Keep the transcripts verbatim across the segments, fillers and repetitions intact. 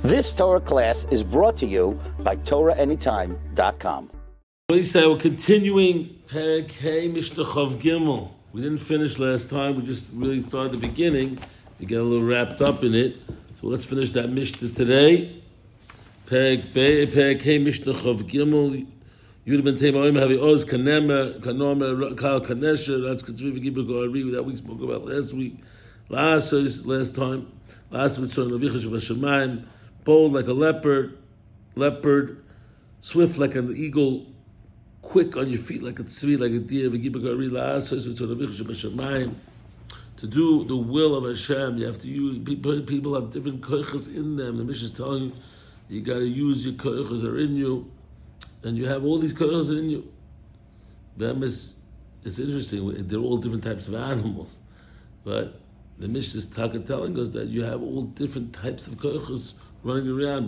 This Torah class is brought to you by Torah Anytime dot com. We're continuing Perek Hey Mishnah Chav Gimel. We didn't finish last time. We just really started the beginning. We got a little wrapped up in it. So let's finish that Mishnah today. Perek Be Perek Hey Mishnah Chav Gimel. Yud ben Tema Oim Havi Oz Kanemer Kanomer Kal Kanesher. That's Katzvi V'Gibur Go'ari that we spoke about last week. Last last time. Last week Tzon Avicha Shabashamayim. Bold like a leopard, leopard, swift like an eagle, quick on your feet like a tzvi, like a deer. To do the will of Hashem, you have to use, people, people have different koiches in them. The Mishnah is telling you, you got to use your koiches that are in you, and you have all these koiches in you. It's interesting, they're all different types of animals, but the Mishnah is telling us that you have all different types of koiches running around.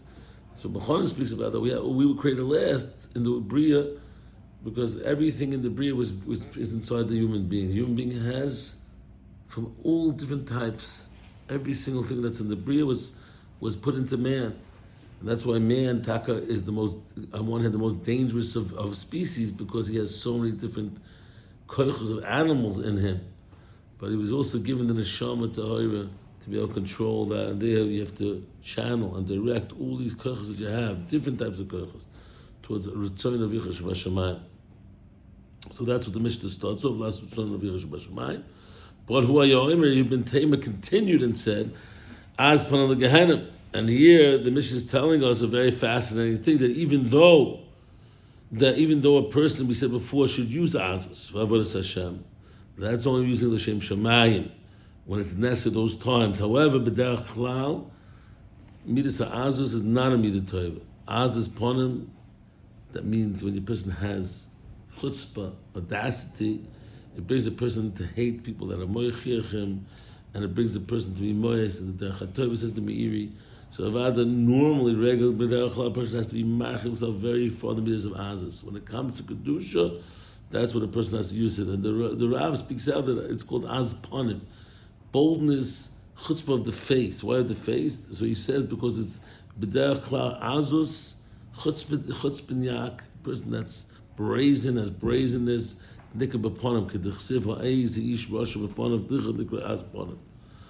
So Mechonim speaks about that. We have, we were created last in the Bria because everything in the Bria was, was is inside the human being. The human being has from all different types. Every single thing that's in the Bria was was put into man. And that's why man, Taka, is the most, on one hand, the most dangerous of, of species because he has so many different koiches of animals in him. But he was also given the neshama tahira to be able to control that, and there you have to channel and direct all these koiches that you have, different types of koiches, towards Ritzon Avicha Shabashamayim. So that's what the Mishnah starts off, last Ritzon Avicha Shabashamayim. But who are your Ibn Taimah continued and said, As Panal Gehenim. And here the Mishnah is telling us a very fascinating thing, that even though that even though a person, we said before, should use Azus, Avodas Hashem, that's only using the Shem Shamayim when it's necessary those times. However, b'derech klal, midas ha'azus is not a midah tova. Azus ponim, that means when a person has chutzpah, audacity, it brings a person to hate people that are moyechirchim, and it brings a person to be moyes. And the derech ha'tova says the meiri. So avada normally regular b'derech klal, a person has to be mach himself very far the midas of azus. When it comes to kedusha, that's what a person has to use it. And the the Rav speaks out that it's called az ponim. Boldness, chutzpah of the face. Why of the face? So he says because it's b'derech klal azus, chutzpah person that's brazen, has brazenness, nikah b'ponim, k'dechsiv ha'eiz ha'ish rasha b'ponim, d'cha nikra az ponim.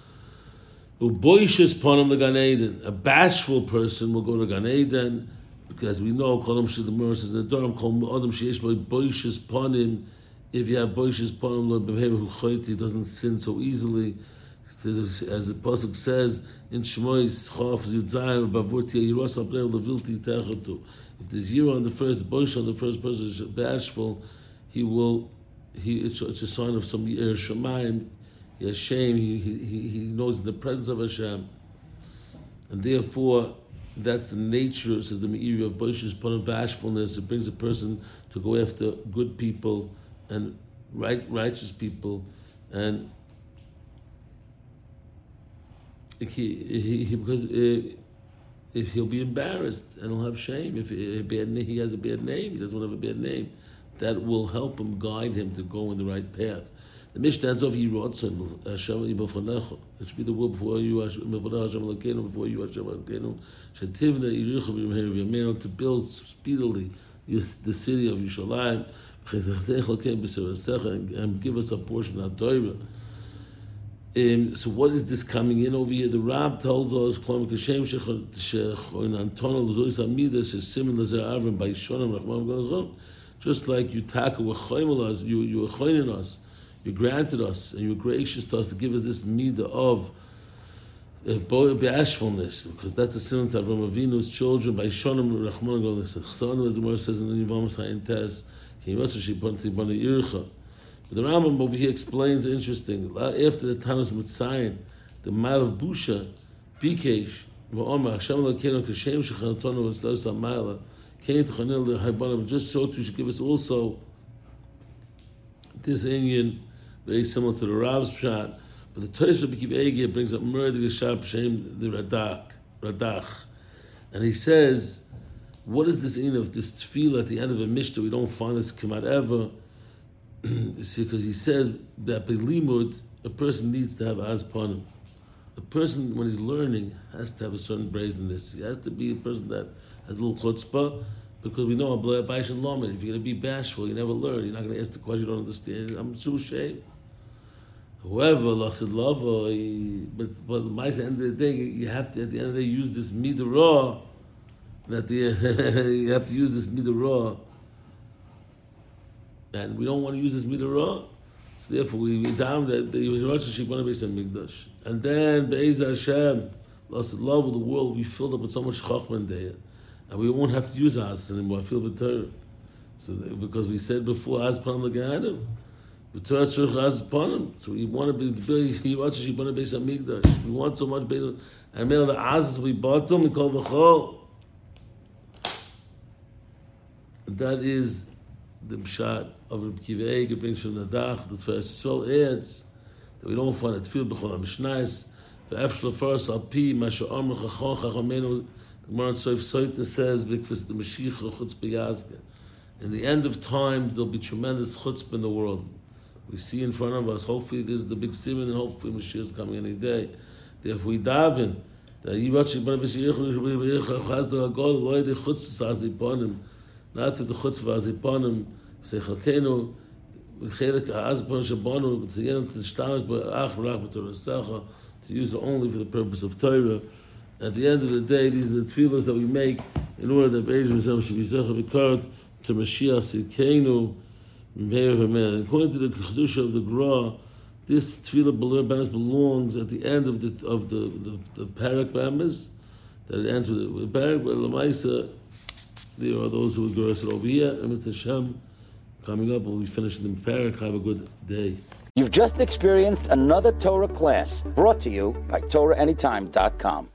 U'boishes ponim l'gan Eden. A bashful person will go to Gan Eden, because we know, Kolam Shid the Gemara says in the Durham, Kolam Adam Sheyesh by boishes ponim. If you have boishes ponim, Lord Behavior who choyti doesn't sin so easily. As the pasuk says in Shmois, Chaf Yudzayim Bavurti Yiros Abnei Levilti Techatu. If there's zero on the first boish on the first person is bashful, he will. He it's, it's a sign of some Yer Shemayim. He has shame. He he he knows the presence of Hashem, and therefore that's the nature. Says the Meiri of boishes ponim, bashfulness. It brings a person to go after good people and right righteous people, and he, he, he because uh, if he'll be embarrassed and he'll have shame if he, bad, he has a bad name, he doesn't want to have a bad name, that will help him, guide him to go in the right path. The Mishnah ends off, Hashem Yibafonecha. It should be the will before you, Hashem Elokeinu, before you, Hashem Elokeinu, Shetivna Yiricha B'Yimher V'Yameinu, to build speedily the city of Yerushalayim, and give us a portion of Torah. Um, so what is this coming in over here? The Rav tells us, just like you taka were us, you you were in us, you granted us, and you were gracious to us to give us this midah of uh, bashfulness, because that's a sin of Avram Avinu's children by Shonim Rachman Golis. As the Gemara says in the Yivam Sayin Tez, but the Rambam over here explains interesting. After the time of Mitzayin, the mile of Busha, Bikesh, V'Omer, Hashem Elokeinu, Kashem Shechanotonu, V'Tzlos HaMaila, came to Chanil the Haybanim, just so to give us also this Indian, very similar to the Rav's Pshat, but the Tosh of Bekiv Egeh brings up murder the Shab Shem the Radach, Radach, and he says, what is this in of this tefillah at the end of a Mishnah? We don't find this come out ever. Because he says that by limud, a person needs to have azpanim. A person, when he's learning, has to have a certain brazenness. He has to be a person that has a little chutzpah, because we know if you're going to be bashful, you never learn. You're not going to ask the question you don't understand. I'm too ashamed. Whoever lost it love, but but at the end of the day, you have to at the end of the day use this midah. That the you have to use this midah, and we don't want to use this midah. So therefore, we we down that the Rosh Hashanah Beis Hamikdash, and then Be'ez Hashem, lost the love of the world. We filled up with so much chachma there, and we won't have to use us anymore. I feel better. So because we said before, as pan l'ganim. So we want to be we want to be Beis Hamikdash. We want so much Beis, and made the Aziz we bought them. We call the Chol. That is the pshat of Reb Kiva Eiger brings from the Dach. The first soul adds that we don't find it feel b'chol Mishnais. The Efshel first al pi Masha Amr Chachon Chachamenu. The Gemara Soif Soita says because the Mashiach Chutz B'Yazga. In the end of time, there'll be tremendous chutzpah in the world. We see in front of us, hopefully this is the big simon, and hopefully Mashiach is coming any day. Therefore we daven, that Yivatchi B'nai B'Shirich has the Hagol, Loi de Chutzpah Aziponim, not through the Chutzpah Aziponim, say Chalkeinu, V'chelik Aziponim Shabonu, Tzigenu T'shtamish B'ach B'rach B'Torah to use it only for the purpose of Torah. At the end of the day, these are the tefillahs that we make in order that Be'ez Hashem should be Zecher B'Karat to Mashiach Tzidkeinu. According to the Kedusha of the Gra, this tefillah belongs at the end of the of the the, the parak ramas, that it ends with the parak. But Lamaisa, there are those who will go over here. And Mitzvah Hashem coming up, and we finish the parak. Have a good day. You've just experienced another Torah class brought to you by Torah Anytime dot com.